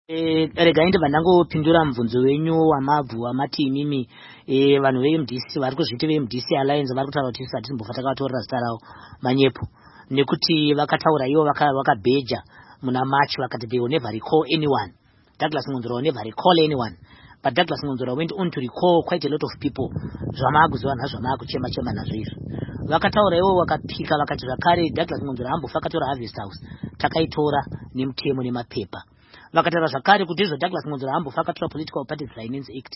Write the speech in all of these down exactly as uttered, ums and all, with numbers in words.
Eh, rega inde vandangopindura mubvunzo wenyu wamabvu wamati imimi eh, vanhu ve M D C vari kuzviti ve M D C Alliance vari kutaura kuti isati timbofa takavatorera zita ravo manyepo nekuti vakataura ivo vakabheja muna March vakati they will never recall anyone. Douglas Ngonzora will never recall anyone, but Douglas Ngonzora went on to recall quite a lot of people zvamaakuziva nazvo zvamaakuchema chema nazvo izvo. Vakataura ivo vakapika vakati zvakare Douglas Ngonzora ambofa akatora Harvest House takaitora nemutemo nemapepa. Vakataura zvakare kuti izvo Douglas Ngonzora ambofa akatora Political Parties Finance Act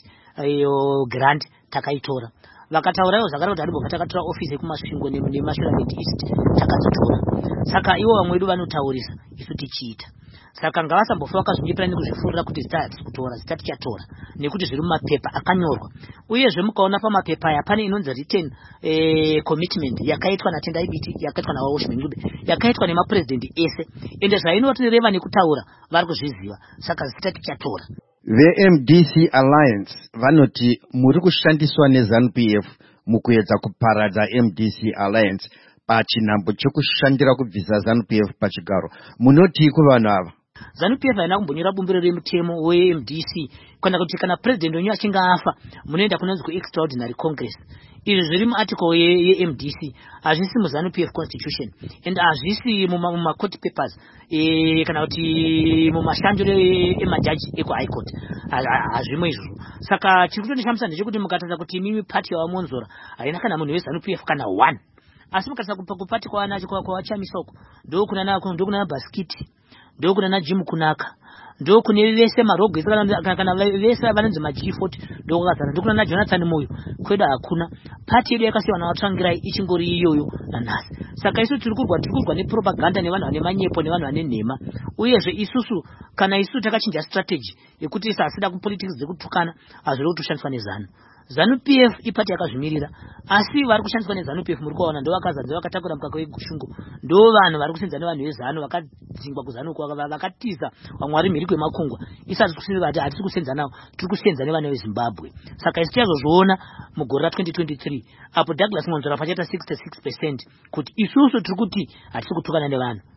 iyo grant takaitora. Vakataura ivo zvakare kuti aribobva takatora office yekumasvingo nemashuramenti east takadzitora. Saka ivo vamwe vedu vanotaurisa isu tichiita. Saka ngavasambofa vakazvinyepera nekuzvifurira kuti zita hatisi kutora, zita tichatora nekuti zviri mumapepa akanyorwa. Uyezve mukaona pamapepa aya pane inonzi written eh, commitment yakaitwa naTendai Biti, yakaitwa naWashman Ngube, yakaitwa nemapresident ese, ende zvainotireva nekutaura vari kuzviziva. Saka zita tichatora. The M D C Alliance vanoti muri kushandiswa neZANU P F mukuedza kuparadza M D C Alliance pachinhambo chekushandira kubvisa ZANU P F pachigaro. Munoti kuvanhu ava? ZANU P F haina kumbonyora bumbiro remutemo we-M D C kana kuti kana president wenyu achinge afa munoenda kunonzi ku-extraordinary congress. Izvi zviri muarticle ye-M D C hazvisi muZANU P F constitution and hazvisi muma-court papers e, kana kuti mumashandiro emajaji eku-high court hazvimo izvozvo. Saka chiri kutondishamisa ndechekuti mukataura kuti imimi party yawaMonzora haina kana munhu weZANU P F kana one, asi mukatasa kupati kwavanacho kwavachamisoko ndokuna Baskiti, ndokuna naJim Kunaka, ndokune vese marogwe kana vese vanonzi maG forty ndokukazana, ndokuna naJonathan Moyo. Kwedu hakuna party yedu yakasiya vanawatsvangirai ichingori iyoyo nanhasi. Saka isu tiri kurwa tiri kurwa nepropaganda nevanhu vane manyepo nevanhu vane nhema. Uyezve isusu kana isu takachinja strategy yekuti isa asida kupolitics dzekutukana hazviri kutoshandiswa neZANU. ZANU P F ipati yakazvimirira, asi vari kushandiswa neZANU P F muri kuona ndo vakazadza vakatakura mukaka wegushungu, ndo vanhu vari kusenza nevanhu veZANU vakadzingwa kuZANU vakatiza vamwe vari mhiri kwemakungwa. Isati kusinira kuti hatisi kusenza navo, tiri kusenza nevana veZimbabwe. Saka isi tichazozviona mugore ra-twenty twenty-three apo Douglas Ngonzora pachaita sixty-six percent kuti isusu tiri kuti hatisi kutukana nevanhu.